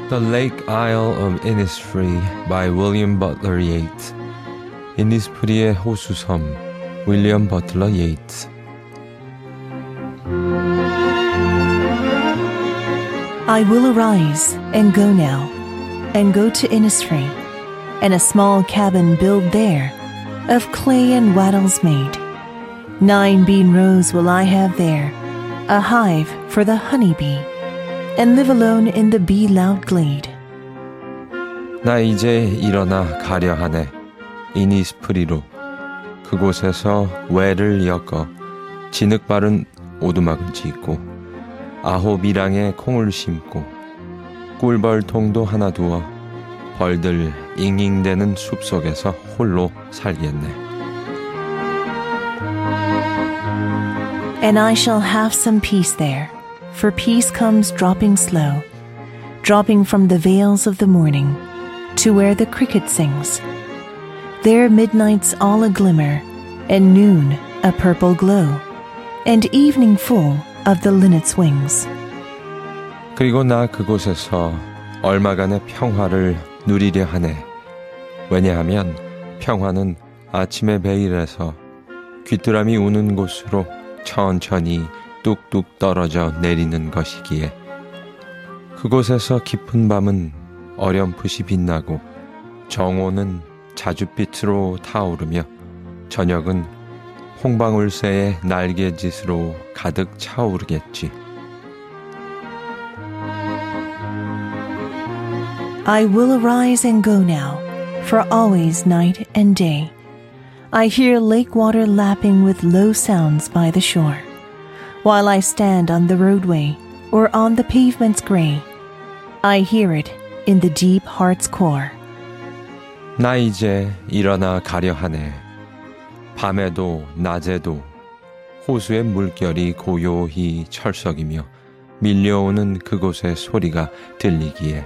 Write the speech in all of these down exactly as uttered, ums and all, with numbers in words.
The Lake Isle of Innisfree by William Butler Yeats. 이니스프리의 호수섬, 윌리엄 버틀러 예이츠. I will arise and go now, and go to Innisfree, and a small cabin build there, of clay and wattles made. Nine bean rows will I have there, a hive for the honey bee, and live alone in the bee-loud glade. 나 이제 일어나 가려 하네. 이니스프리로 그곳에서 외를 엮어 진흙 바른 오두막을 짓고 아홉 이랑에 콩을 심고 꿀벌통도 하나 두어 벌들 잉잉대는 숲속에서 홀로 살겠네. And I shall have some peace there, for peace comes dropping slow, dropping from the vales of the morning to where the cricket sings. There midnight's all a glimmer, and noon a purple glow, and evening full of the linnet's wings. 그리고 나 그곳에서 얼마간의 평화를 누리려 하네. 왜냐하면 평화는 아침의 베일에서 귀뚜라미 우는 곳으로 천천히 뚝뚝 떨어져 내리는 것이기에 그곳에서 깊은 밤은 어렴풋이 빛나고 정오는 자줏빛으로 타오르며 저녁은 홍방울새의 날개짓으로 가득 차오르겠지. I will arise and go now, for always night and day. I hear lake water lapping with low sounds by the shore, while I stand on the roadway or on the pavement's gray. I hear it in the deep heart's core. 나 이제 일어나 가려 하네. 밤에도 낮에도 호수의 물결이 고요히 철썩이며 밀려오는 그곳의 소리가 들리기에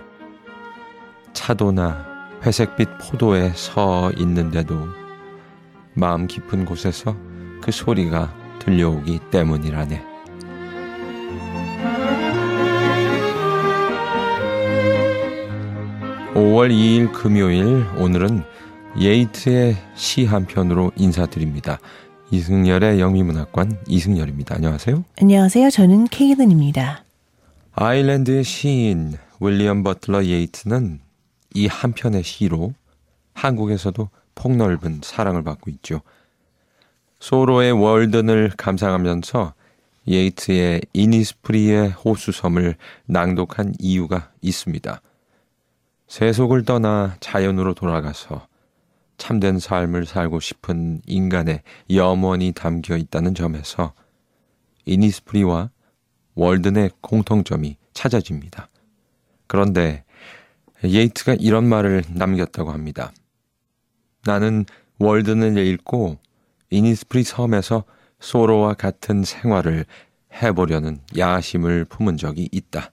차도나 회색빛 포도에 서 있는데도 마음 깊은 곳에서 그 소리가 들려오기 때문이라네. 오월 이일 금요일, 오늘은 예이트의 시 한 편으로 인사드립니다. 이승열의 영미문학관 이승열입니다. 안녕하세요. 안녕하세요. 저는 케이든입니다. 아일랜드의 시인 윌리엄 버틀러 예이트는 이 한 편의 시로 한국에서도 폭넓은 사랑을 받고 있죠. 소로의 월든을 감상하면서 예이트의 이니스프리의 호수섬을 낭독한 이유가 있습니다. 세속을 떠나 자연으로 돌아가서 참된 삶을 살고 싶은 인간의 염원이 담겨 있다는 점에서 이니스프리와 월든의 공통점이 찾아집니다. 그런데 예이트가 이런 말을 남겼다고 합니다. 나는 월든을 읽고 이니스프리 섬에서 소로와 같은 생활을 해보려는 야심을 품은 적이 있다.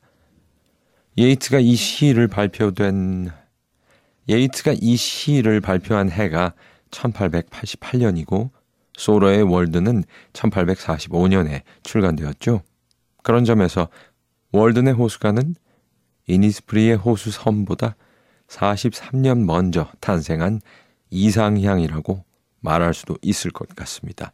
예이트가 이 시를 발표된 예이트가 이 시를 발표한 해가 천팔백팔십팔 년이고 소로의 월든은 천팔백사십오 년에 출간되었죠. 그런 점에서 월든의 호수가는 이니스프리의 호수 섬보다 사십삼 년 먼저 탄생한 이상향이라고 말할 수도 있을 것 같습니다.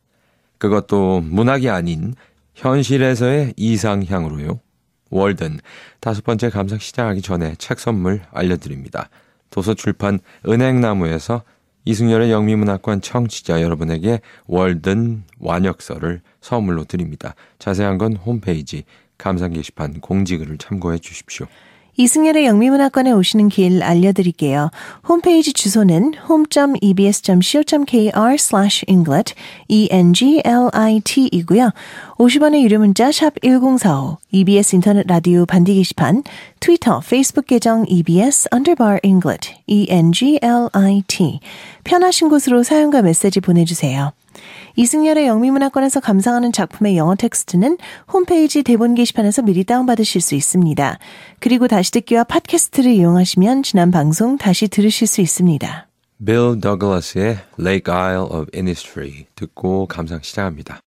그것도 문학이 아닌 현실에서의 이상향으로요. 월든, 다섯 번째 감상 시작하기 전에 책 선물 알려드립니다. 도서출판 은행나무에서 이승열의 영미문학관 청취자 여러분에게 월든 완역서를 선물로 드립니다. 자세한 건 홈페이지 감상 게시판 공지글을 참고해 주십시오. 이승열의 영미문학관에 오시는 길 알려드릴게요. 홈페이지 주소는 home.ebs.co.kr slash englit, E-N-G-L-I-T 이고요. 오십 원의 유료 문자 샵 일공사오, 이비에스 인터넷 라디오 반디 게시판, 트위터, 페이스북 계정 이비에스 underbar englit, E-N-G-L-I-T. 편하신 곳으로 사연과 메시지 보내주세요. 이승열의 영미문학관에서 감상하는 작품의 영어 텍스트는 홈페이지 대본 게시판에서 미리 다운받으실 수 있습니다. 그리고 다시 듣기와 팟캐스트를 이용하시면 지난 방송 다시 들으실 수 있습니다. 빌 더글라스의 Lake Isle of Innisfree 듣고 감상 시작합니다.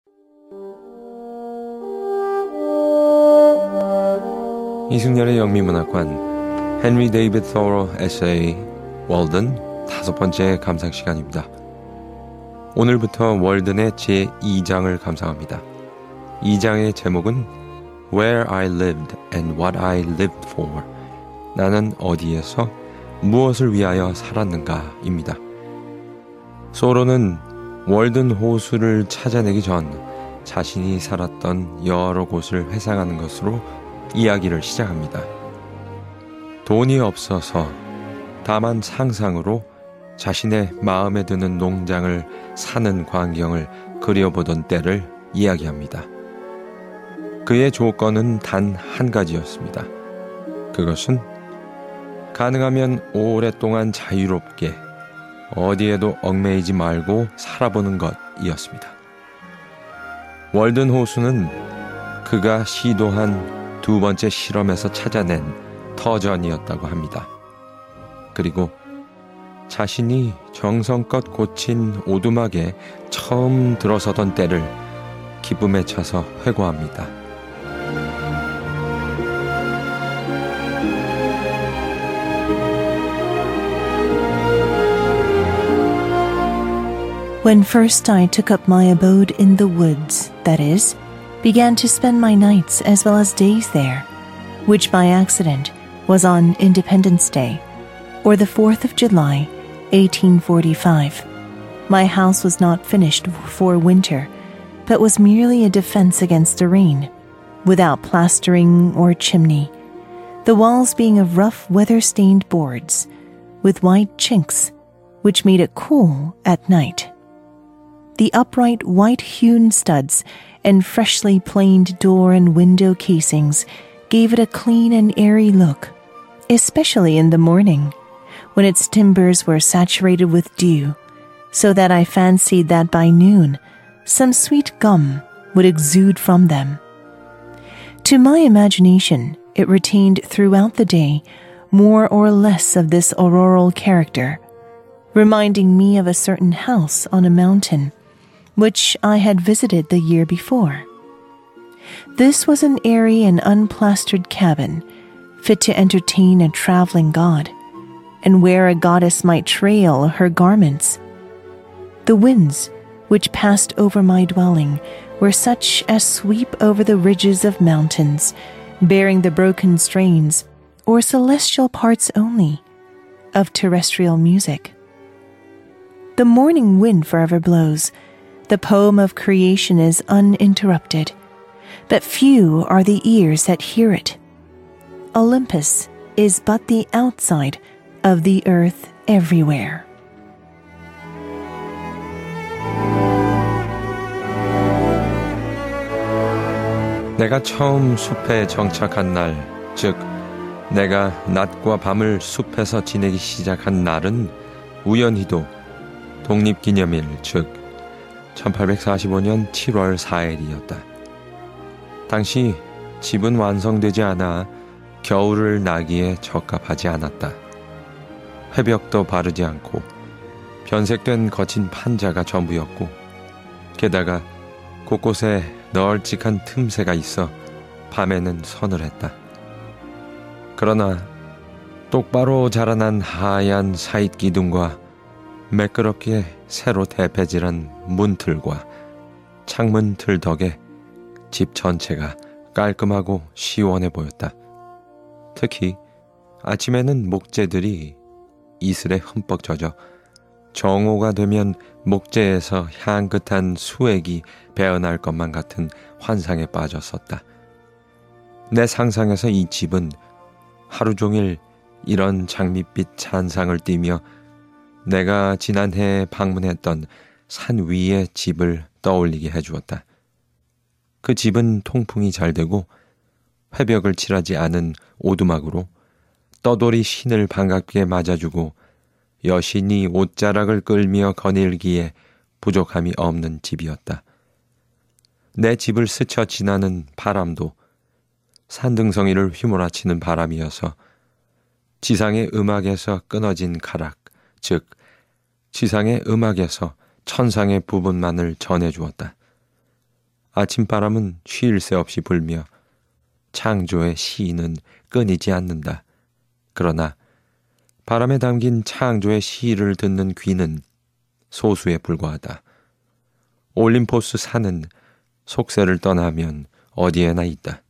이승열의 영미문학관 헨리 데이비드 토로 에세이 월든 다섯 번째 감상 시간입니다. 오늘부터 월든의 제이 장을 감상합니다. 이 장의 제목은 Where I Lived and What I Lived For. 나는 어디에서 무엇을 위하여 살았는가 입니다. 소로는 월든 호수를 찾아내기 전 자신이 살았던 여러 곳을 회상하는 것으로 이야기를 시작합니다. 돈이 없어서 다만 상상으로 자신의 마음에 드는 농장을 사는 광경을 그려보던 때를 이야기합니다. 그의 조건은 단 한 가지였습니다. 그것은 가능하면 오랫동안 자유롭게 어디에도 얽매이지 말고 살아보는 것이었습니다. 월든 호수는 그가 시도한 두 번째 실험에서 찾아낸 터전이었다고 합니다. 그리고 자신이 정성껏 고친 오두막에 처음 들어서던 때를 기쁨에 차서 회고합니다. When first I took up my abode in the woods, that is, began to spend my nights as well as days there, which by accident was on Independence Day, or the fourth of July, eighteen forty-five. My house was not finished for winter, but was merely a defense against the rain, without plastering or chimney, the walls being of rough weather-stained boards, with white chinks, which made it cool at night. The upright white-hewn studs and freshly planed door and window casings gave it a clean and airy look, especially in the morning, when its timbers were saturated with dew, so that I fancied that by noon some sweet gum would exude from them. To my imagination, it retained throughout the day more or less of this auroral character, reminding me of a certain house on a mountain, which I had visited the year before. This was an airy and unplastered cabin, fit to entertain a traveling god, and where a goddess might trail her garments. The winds which passed over my dwelling were such as sweep over the ridges of mountains, bearing the broken strains, or celestial parts only, of terrestrial music. The morning wind forever blows. The poem of creation is uninterrupted, but few are the ears that hear it. Olympus is but the outside of the earth everywhere. 내가 처음 숲에 정착한 날, 즉 내가 낮과 밤을 숲에서 지내기 시작한 날은 우연히도 독립기념일, 즉 천팔백사십오 년 칠월 사일이었다. 당시 집은 완성되지 않아 겨울을 나기에 적합하지 않았다. 회벽도 바르지 않고 변색된 거친 판자가 전부였고, 게다가 곳곳에 널찍한 틈새가 있어 밤에는 서늘했다. 그러나 똑바로 자라난 하얀 사잇기둥과 매끄럽게 새로 대패질한 문틀과 창문틀 덕에 집 전체가 깔끔하고 시원해 보였다. 특히 아침에는 목재들이 이슬에 흠뻑 젖어 정오가 되면 목재에서 향긋한 수액이 배어날 것만 같은 환상에 빠졌었다. 내 상상에서 이 집은 하루 종일 이런 장밋빛 잔상을 띠며 내가 지난해 방문했던 산 위의 집을 떠올리게 해주었다. 그 집은 통풍이 잘 되고 회벽을 칠하지 않은 오두막으로 떠돌이 신을 반갑게 맞아주고 여신이 옷자락을 끌며 거닐기에 부족함이 없는 집이었다. 내 집을 스쳐 지나는 바람도 산등성이를 휘몰아치는 바람이어서 지상의 음악에서 끊어진 가락, 즉 지상의 음악에서 천상의 부분만을 전해주었다. 아침바람은 쉴 새 없이 불며 창조의 시인은 끊이지 않는다. 그러나 바람에 담긴 창조의 시를 듣는 귀는 소수에 불과하다. 올림포스 산은 속세를 떠나면 어디에나 있다.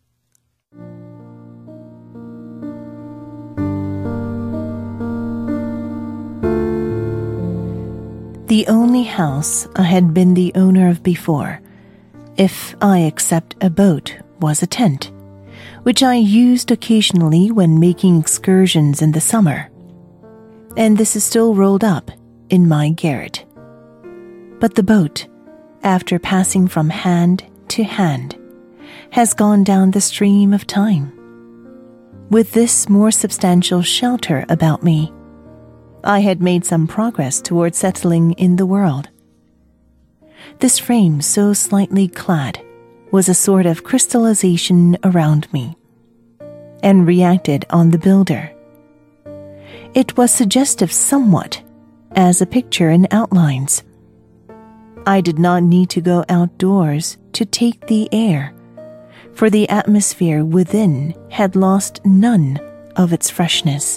The only house I had been the owner of before, if I except a boat, was a tent, which I used occasionally when making excursions in the summer. And this is still rolled up in my garret. But the boat, after passing from hand to hand, has gone down the stream of time. With this more substantial shelter about me, I had made some progress toward settling in the world. This frame so slightly clad was a sort of crystallization around me, and reacted on the builder. It was suggestive somewhat, as a picture in outlines. I did not need to go outdoors to take the air, for the atmosphere within had lost none of its freshness.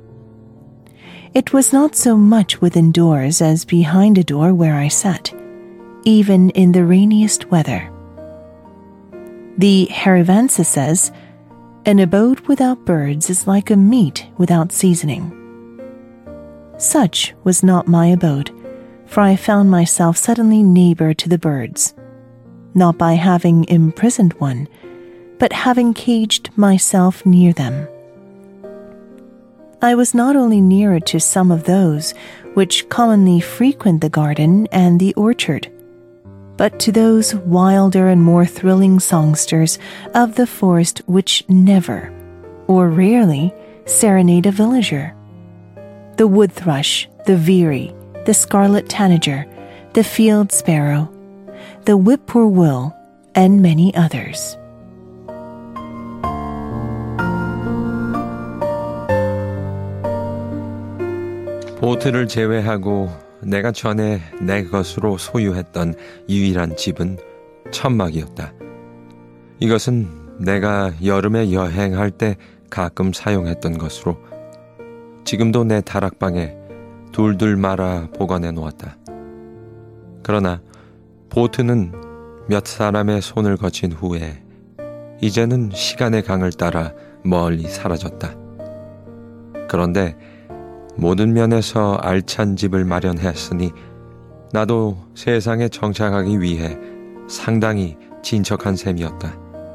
It was not so much within doors as behind a door where I sat, even in the rainiest weather. The Harivansa says, "An abode without birds is like a meat without seasoning." Such was not my abode, for I found myself suddenly neighbor to the birds, not by having imprisoned one, but having caged myself near them. I was not only nearer to some of those which commonly frequent the garden and the orchard, but to those wilder and more thrilling songsters of the forest which never, or rarely, serenade a villager. The wood thrush, the veery, the scarlet tanager, the field sparrow, the whippoorwill, and many others. 보트를 제외하고 내가 전에 내 것으로 소유했던 유일한 집은 천막이었다. 이것은 내가 여름에 여행할 때 가끔 사용했던 것으로 지금도 내 다락방에 둘둘 말아 보관해 놓았다. 그러나 보트는 몇 사람의 손을 거친 후에 이제는 시간의 강을 따라 멀리 사라졌다. 그런데 모든 면에서 알찬 집을 마련했으니 나도 세상에 정착하기 위해 상당히 진척한 셈이었다.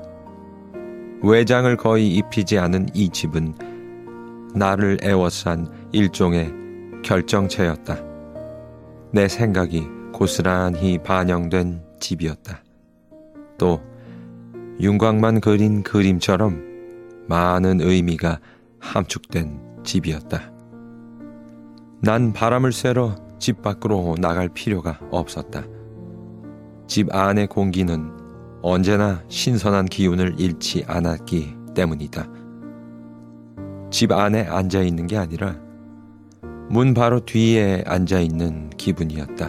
외장을 거의 입히지 않은 이 집은 나를 애워싼 일종의 결정체였다. 내 생각이 고스란히 반영된 집이었다. 또 윤곽만 그린 그림처럼 많은 의미가 함축된 집이었다. 난 바람을 쐬러 집 밖으로 나갈 필요가 없었다. 집 안의 공기는 언제나 신선한 기운을 잃지 않았기 때문이다. 집 안에 앉아있는 게 아니라 문 바로 뒤에 앉아있는 기분이었다.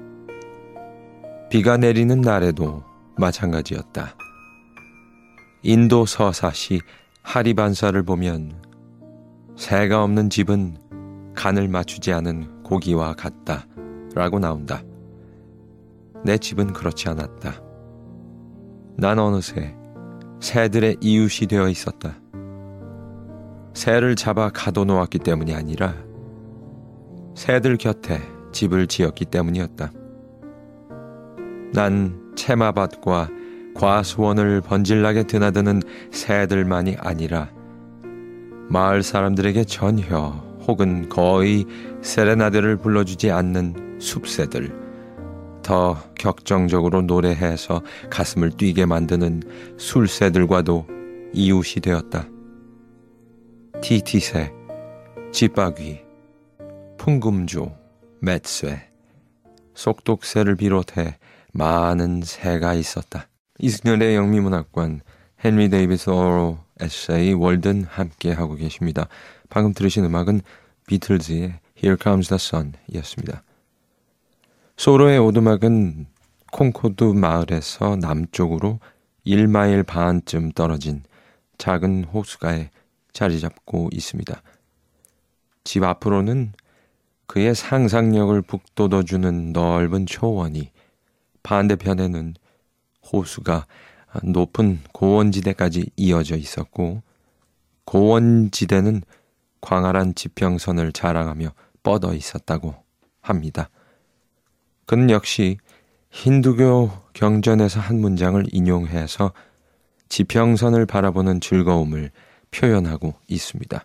비가 내리는 날에도 마찬가지였다. 인도 서사시 하리반사를 보면 새가 없는 집은 간을 맞추지 않은 고기와 같다 라고 나온다. 내 집은 그렇지 않았다. 난 어느새 새들의 이웃이 되어 있었다. 새를 잡아 가둬놓았기 때문이 아니라 새들 곁에 집을 지었기 때문이었다. 난 채마밭과 과수원을 번질나게 드나드는 새들만이 아니라 마을 사람들에게 전혀 혹은 거의 세레나데를 불러주지 않는 숲새들, 더 격정적으로 노래해서 가슴을 뛰게 만드는 술새들과도 이웃이 되었다. 티티새, 집바귀, 풍금조, 맷새, 속독새를 비롯해 많은 새가 있었다. 이승열의 영미문학관, 헨리 데이비스 어로 에세이 월든 함께하고 계십니다. 방금 들으신 음악은 비틀즈의 Here Comes the Sun 이었습니다. 소로의 오두막은 콩코드 마을에서 남쪽으로 일 마일 반쯤 떨어진 작은 호수가에 자리 잡고 있습니다. 집 앞으로는 그의 상상력을 북돋워주는 넓은 초원이, 반대편에는 호수가 높은 고원지대까지 이어져 있었고, 고원지대는 광활한 지평선을 자랑하며 뻗어 있었다고 합니다. 그는 역시 힌두교 경전에서 한 문장을 인용해서 지평선을 바라보는 즐거움을 표현하고 있습니다.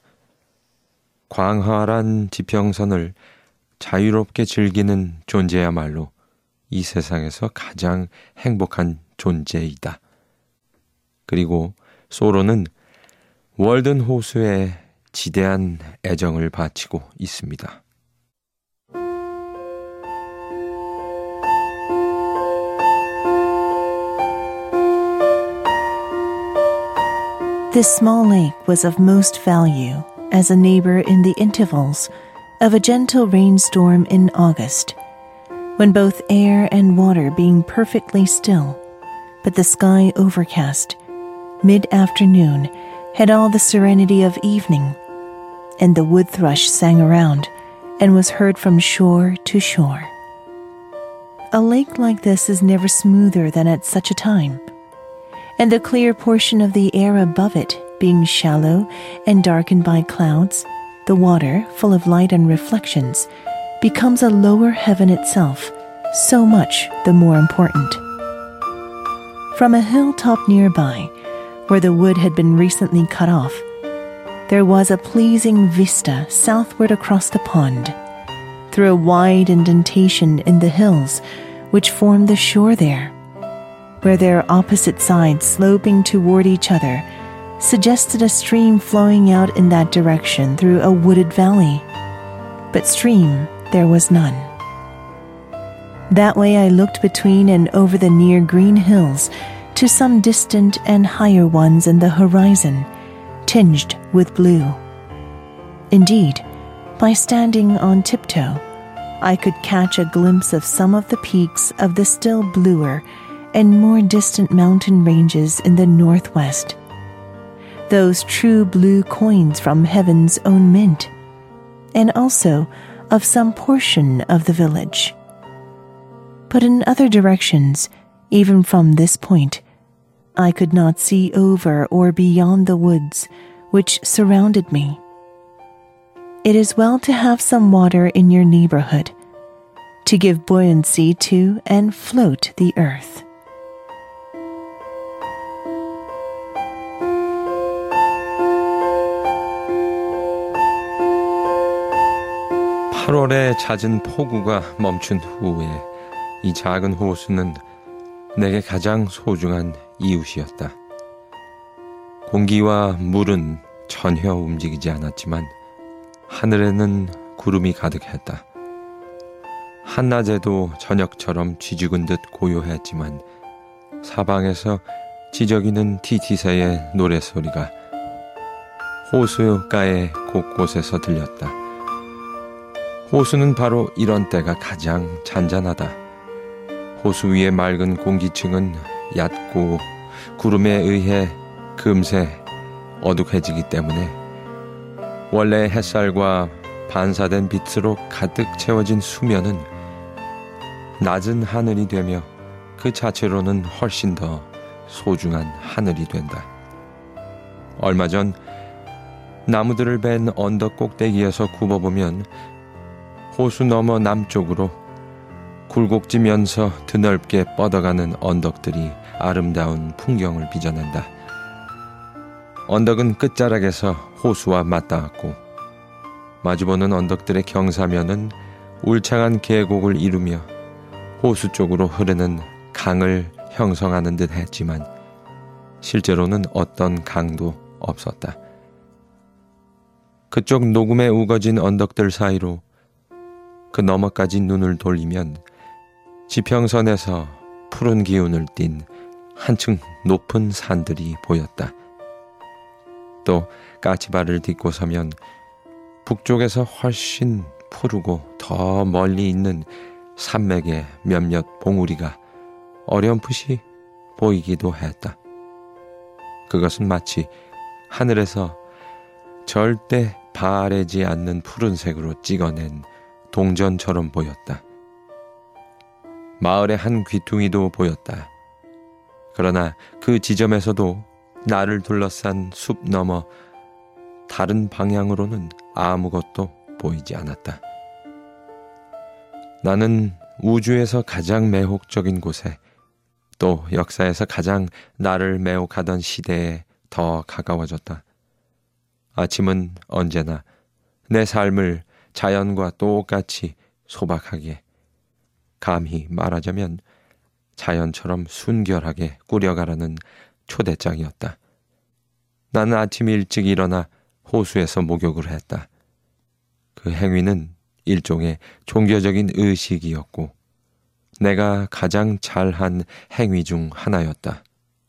광활한 지평선을 자유롭게 즐기는 존재야말로 이 세상에서 가장 행복한 존재이다. 그리고 소로는 월든 호수에 지대한 애정을 바치고 있습니다. This small lake was of most value as a neighbor in the intervals of a gentle rainstorm in August, when both air and water being perfectly still, but the sky overcast, mid-afternoon had all the serenity of evening, and the wood thrush sang around and was heard from shore to shore. A lake like this is never smoother than at such a time, and the clear portion of the air above it being shallow and darkened by clouds, the water, full of light and reflections, becomes a lower heaven itself, so much the more important. From a hilltop nearby, where the wood had been recently cut off, there was a pleasing vista southward across the pond, through a wide indentation in the hills which formed the shore there, where their opposite sides sloping toward each other suggested a stream flowing out in that direction through a wooded valley. But stream there was none. That way I looked between and over the near green hills to some distant and higher ones in the horizon, tinged with blue. Indeed, by standing on tiptoe, I could catch a glimpse of some of the peaks of the still bluer and more distant mountain ranges in the northwest, those true blue coins from heaven's own mint, and also of some portion of the village. But in other directions, even from this point, I could not see over or beyond the woods which surrounded me. It is well to have some water in your neighborhood, to give buoyancy to and float the earth. 팔월에 잦은 폭우가 멈춘 후에 이 작은 호수는 내게 가장 소중한 이웃이었다. 공기와 물은 전혀 움직이지 않았지만 하늘에는 구름이 가득했다. 한낮에도 저녁처럼 쥐죽은 듯 고요했지만 사방에서 지저귀는 티티새의 노래소리가 호수가의 곳곳에서 들렸다. 호수는 바로 이런 때가 가장 잔잔하다. 호수 위의 맑은 공기층은 얕고 구름에 의해 금세 어둑해지기 때문에 원래 햇살과 반사된 빛으로 가득 채워진 수면은 낮은 하늘이 되며 그 자체로는 훨씬 더 소중한 하늘이 된다. 얼마 전 나무들을 벤 언덕 꼭대기에서 굽어보면 호수 너머 남쪽으로 굴곡지면서 드넓게 뻗어가는 언덕들이 아름다운 풍경을 빚어낸다. 언덕은 끝자락에서 호수와 맞닿았고 마주보는 언덕들의 경사면은 울창한 계곡을 이루며 호수 쪽으로 흐르는 강을 형성하는 듯 했지만 실제로는 어떤 강도 없었다. 그쪽 녹음에 우거진 언덕들 사이로 그 너머까지 눈을 돌리면 지평선에서 푸른 기운을 띤 한층 높은 산들이 보였다. 또 까치발을 딛고 서면 북쪽에서 훨씬 푸르고 더 멀리 있는 산맥의 몇몇 봉우리가 어렴풋이 보이기도 했다. 그것은 마치 하늘에서 절대 바래지 않는 푸른색으로 찍어낸 동전처럼 보였다. 마을의 한 귀퉁이도 보였다. 그러나 그 지점에서도 나를 둘러싼 숲 너머 다른 방향으로는 아무것도 보이지 않았다. 나는 우주에서 가장 매혹적인 곳에, 또 역사에서 가장 나를 매혹하던 시대에 더 가까워졌다. 아침은 언제나 내 삶을 자연과 똑같이 소박하게, 감히 말하자면 자연처럼 순결하게 꾸려가라는 초대장이었다. 나는 아침 일찍 일어나 호수에서 목욕을 했다. 그 행위는 일종의 종교적인 의식이었고 내가 가장 잘한 행위 중 하나였다.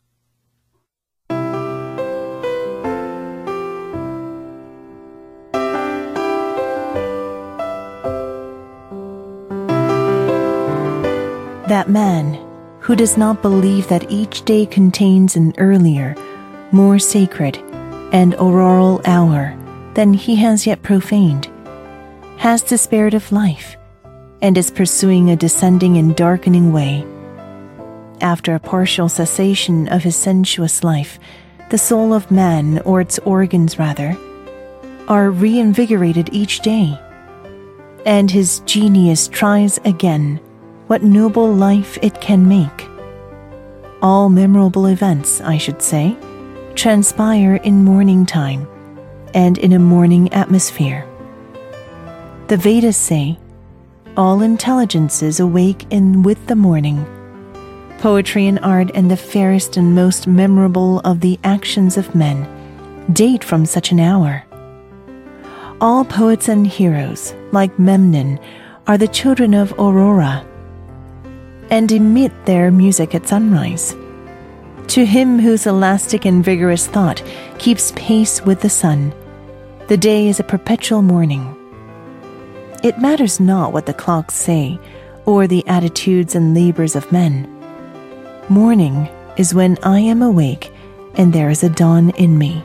That man who does not believe that each day contains an earlier, more sacred, and auroral hour than he has yet profaned, has despaired of life, and is pursuing a descending and darkening way. After a partial cessation of his sensuous life, the soul of man, or its organs rather, are reinvigorated each day, and his genius tries again what noble life it can make. All memorable events, I should say, transpire in morning time and in a morning atmosphere. The Vedas say, all intelligences awake in with the morning. Poetry and art and the fairest and most memorable of the actions of men date from such an hour. All poets and heroes, like Memnon, are the children of Aurora, and emit their music at sunrise. To him whose elastic and vigorous thought keeps pace with the sun, the day is a perpetual morning. It matters not what the clocks say, or the attitudes and labors of men. Morning is when I am awake and there is a dawn in me.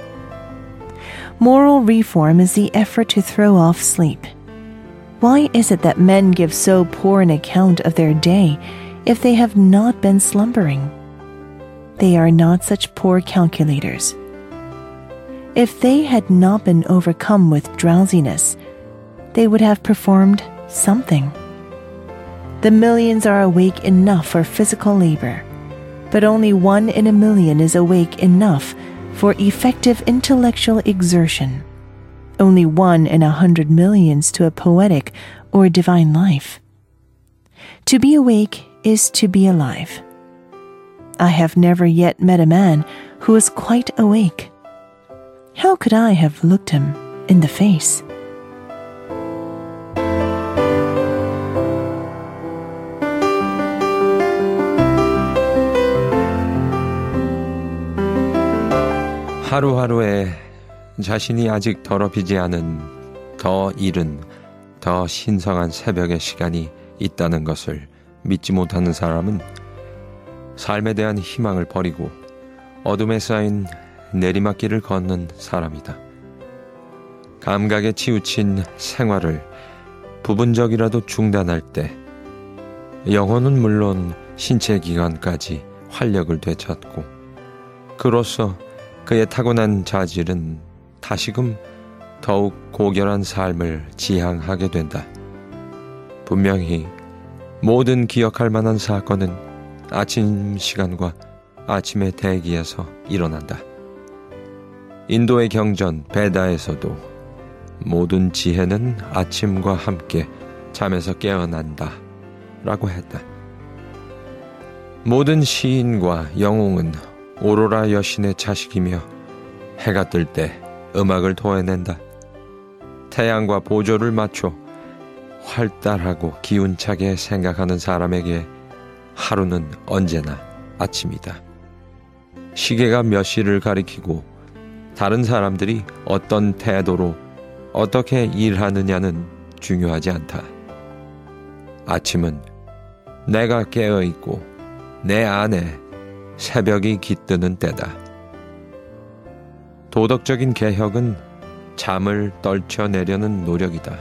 Moral reform is the effort to throw off sleep. Why is it that men give so poor an account of their day if they have not been slumbering? They are not such poor calculators. If they had not been overcome with drowsiness, they would have performed something. The millions are awake enough for physical labor, but only one in a million is awake enough for effective intellectual exertion. Only one in a hundred millions to a poetic or divine life. To be awake is to be alive. I have never yet met a man who was quite awake. How could I have looked him in the face? 하루하루에 자신이 아직 더럽히지 않은 더 이른, 더 신성한 새벽의 시간이 있다는 것을 믿지 못하는 사람은 삶에 대한 희망을 버리고 어둠에 쌓인 내리막길을 걷는 사람이다. 감각에 치우친 생활을 부분적이라도 중단할 때 영혼은 물론 신체 기관까지 활력을 되찾고 그로써 그의 타고난 자질은 다시금 더욱 고결한 삶을 지향하게 된다. 분명히 모든 기억할 만한 사건은 아침 시간과 아침의 대기에서 일어난다. 인도의 경전 베다에서도 모든 지혜는 아침과 함께 잠에서 깨어난다 라고 했다. 모든 시인과 영웅은 오로라 여신의 자식이며 해가 뜰 때 음악을 토해낸다. 태양과 보조를 맞춰 활달하고 기운차게 생각하는 사람에게 하루는 언제나 아침이다. 시계가 몇 시를 가리키고 다른 사람들이 어떤 태도로 어떻게 일하느냐는 중요하지 않다. 아침은 내가 깨어있고 내 안에 새벽이 깃드는 때다. 도덕적인 개혁은 잠을 떨쳐내려는 노력이다.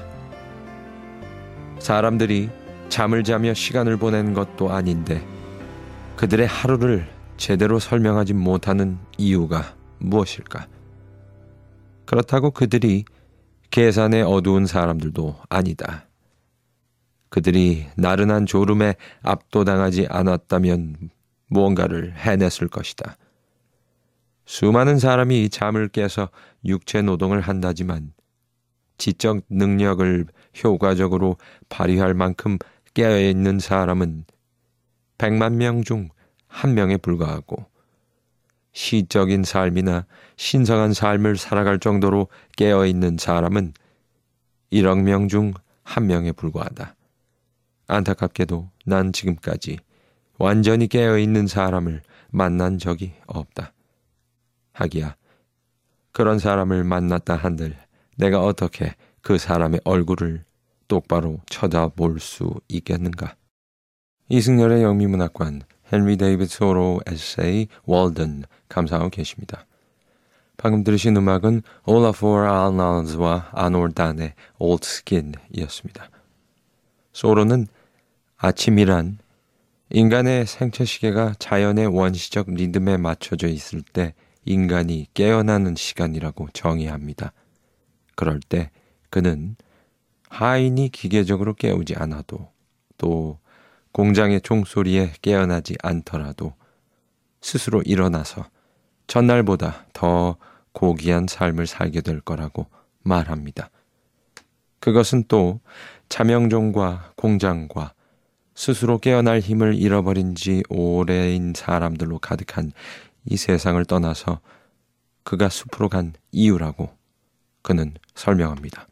사람들이 잠을 자며 시간을 보낸 것도 아닌데 그들의 하루를 제대로 설명하지 못하는 이유가 무엇일까? 그렇다고 그들이 계산에 어두운 사람들도 아니다. 그들이 나른한 졸음에 압도당하지 않았다면 무언가를 해냈을 것이다. 수많은 사람이 잠을 깨서 육체 노동을 한다지만 지적 능력을 효과적으로 발휘할 만큼 깨어있는 사람은 백만 명 중 한 명에 불과하고 시적인 삶이나 신성한 삶을 살아갈 정도로 깨어있는 사람은 일억 명 중 한 명에 불과하다. 안타깝게도 난 지금까지 완전히 깨어있는 사람을 만난 적이 없다. 하기야 그런 사람을 만났다 한들 내가 어떻게 그 사람의 얼굴을 똑바로 쳐다볼 수 있겠는가? 이승열의 영미문학관 헨리 데이비드 소로 에세이 월든 감상하고 계십니다. 방금 들으신 음악은 올라포 알나운스와 아놀단의 Old Skin이었습니다. 소로는 아침이란 인간의 생체 시계가 자연의 원시적 리듬에 맞춰져 있을 때 인간이 깨어나는 시간이라고 정의합니다. 그럴 때 그는 하인이 기계적으로 깨우지 않아도 또 공장의 종소리에 깨어나지 않더라도 스스로 일어나서 전날보다 더 고귀한 삶을 살게 될 거라고 말합니다. 그것은 또 자명종과 공장과 스스로 깨어날 힘을 잃어버린 지 오래인 사람들로 가득한 이 세상을 떠나서 그가 숲으로 간 이유라고 그는 설명합니다.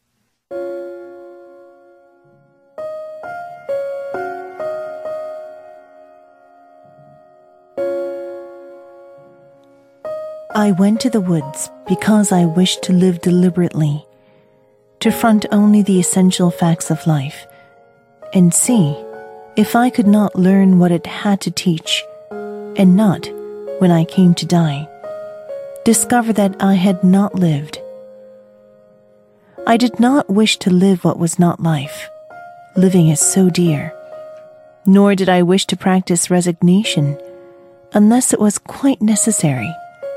I went to the woods because I wished to live deliberately, to front only the essential facts of life, and see if I could not learn what it had to teach, and not, when I came to die, discover that I had not lived. I did not wish to live what was not life. Living is so dear. Nor did I wish to practice resignation, unless it was quite necessary.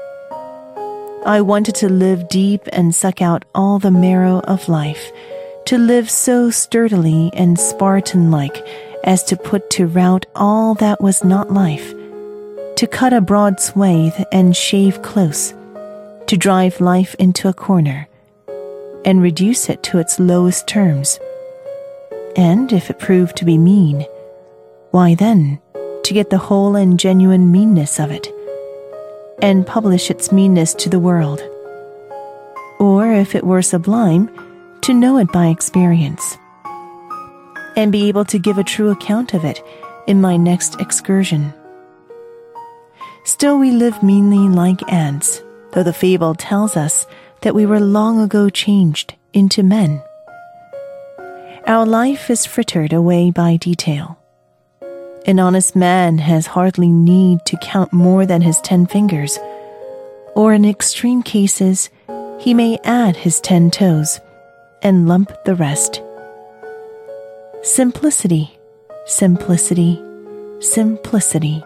I wanted to live deep and suck out all the marrow of life, to live so sturdily and Spartan-like as to put to rout all that was not life, to cut a broad swathe and shave close, to drive life into a corner, and reduce it to its lowest terms. And if it proved to be mean, why then, to get the whole and genuine meanness of it, and publish its meanness to the world. Or if it were sublime, to know it by experience, and be able to give a true account of it in my next excursion. Still we live meanly like ants, though the fable tells us that we were long ago changed into men. Our life is frittered away by detail. An honest man has hardly need to count more than his ten fingers, or in extreme cases, he may add his ten toes and lump the rest. Simplicity, simplicity, simplicity.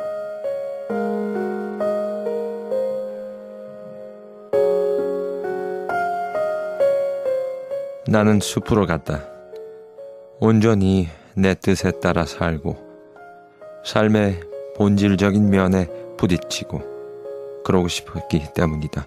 나는 숲으로 갔다. 온전히 내 뜻에 따라 살고 삶의 본질적인 면에 부딪히고 그러고 싶었기 때문이다.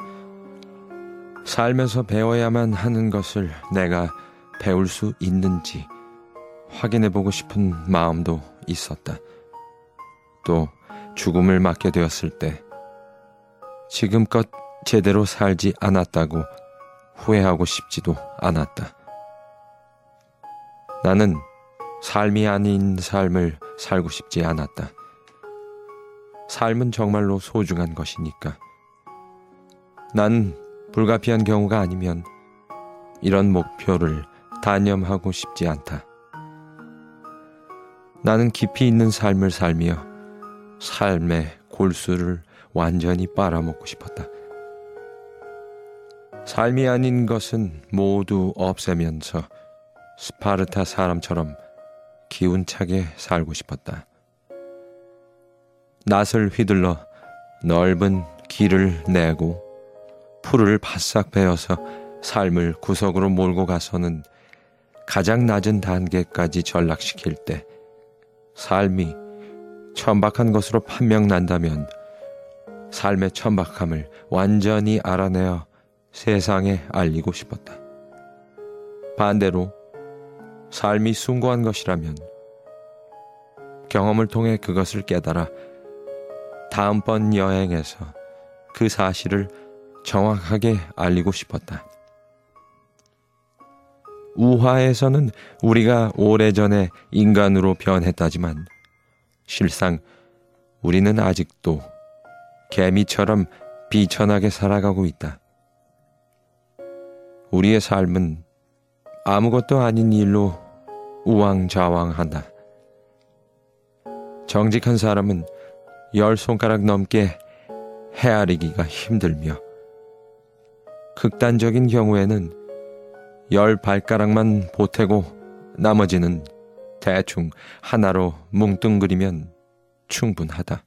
삶에서 배워야만 하는 것을 내가 배울 수 있는지 확인해보고 싶은 마음도 있었다. 또 죽음을 맞게 되었을 때 지금껏 제대로 살지 않았다고 후회하고 싶지도 않았다. 나는 삶이 아닌 삶을 살고 싶지 않았다. 삶은 정말로 소중한 것이니까. 난 불가피한 경우가 아니면 이런 목표를 단념하고 싶지 않다. 나는 깊이 있는 삶을 살며 삶의 골수를 완전히 빨아먹고 싶었다. 삶이 아닌 것은 모두 없애면서 스파르타 사람처럼 기운차게 살고 싶었다. 낫을 휘둘러 넓은 길을 내고 풀을 바싹 베어서 삶을 구석으로 몰고 가서는 가장 낮은 단계까지 전락시킬 때 삶이 천박한 것으로 판명난다면 삶의 천박함을 완전히 알아내어 세상에 알리고 싶었다. 반대로 삶이 숭고한 것이라면 경험을 통해 그것을 깨달아 다음번 여행에서 그 사실을 정확하게 알리고 싶었다. 우화에서는 우리가 오래전에 인간으로 변했다지만 실상 우리는 아직도 개미처럼 비천하게 살아가고 있다. 우리의 삶은 아무것도 아닌 일로 우왕좌왕한다. 정직한 사람은 열 손가락 넘게 헤아리기가 힘들며 극단적인 경우에는 열 발가락만 보태고 나머지는 대충 하나로 뭉뚱그리면 충분하다.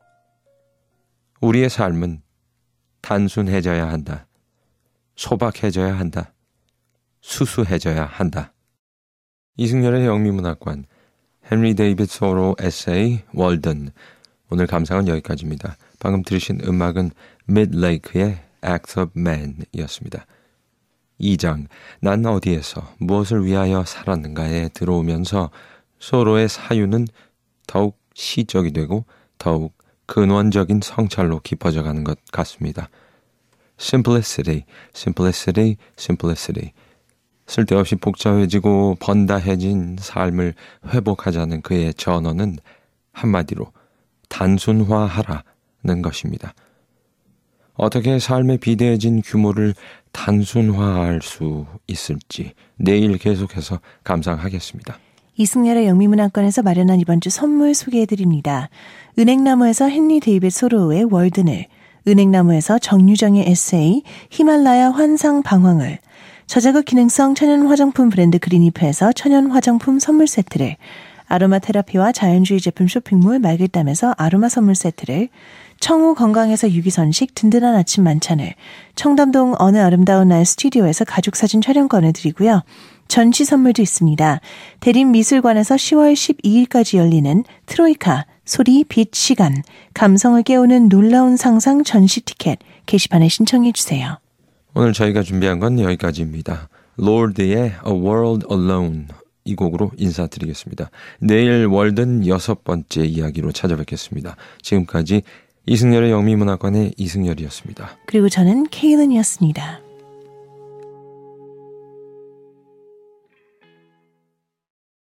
우리의 삶은 단순해져야 한다. 소박해져야 한다. 수수해져야 한다. 이승열의 영미문학관, 헨리 데이빗 소로 에세이, 월든. 오늘 감상은 여기까지입니다. 방금 들으신 음악은 Midlake의 Act of Man 이었습니다. 이 장, 난 어디에서 무엇을 위하여 살았는가에 들어오면서 소로의 사유는 더욱 시적이 되고 더욱 근원적인 성찰로 깊어져 가는 것 같습니다. Simplicity, simplicity, simplicity. 쓸데없이 복잡해지고 번다해진 삶을 회복하자는 그의 전언은 한마디로 단순화하라는 것입니다. 어떻게 삶의 비대해진 규모를 단순화할 수 있을지 내일 계속해서 감상하겠습니다. 이승열의 영미문학관에서 마련한 이번 주 선물 소개해드립니다. 은행나무에서 헨리 데이빗 소로우의 월든을, 은행나무에서 정유정의 에세이 히말라야 환상 방황을, 저자극 기능성 천연 화장품 브랜드 그린이프에서 천연 화장품 선물 세트를, 아로마 테라피와 자연주의 제품 쇼핑몰 말길담에서 아로마 선물 세트를, 청우 건강에서 유기선식 든든한 아침 만찬을, 청담동 어느 아름다운 날 스튜디오에서 가족사진 촬영권을 드리고요. 전시 선물도 있습니다. 대림미술관에서 시월 십이일까지 열리는 트로이카, 소리, 빛, 시간, 감성을 깨우는 놀라운 상상 전시 티켓 게시판에 신청해 주세요. 오늘 저희가 준비한 건 여기까지입니다. 로드의 A World Alone 이 곡으로 인사드리겠습니다. 내일 월든 여섯 번째 이야기로 찾아뵙겠습니다. 지금까지 이승열의 영미문학관의 이승열이었습니다. 그리고 저는 케일은이었습니다.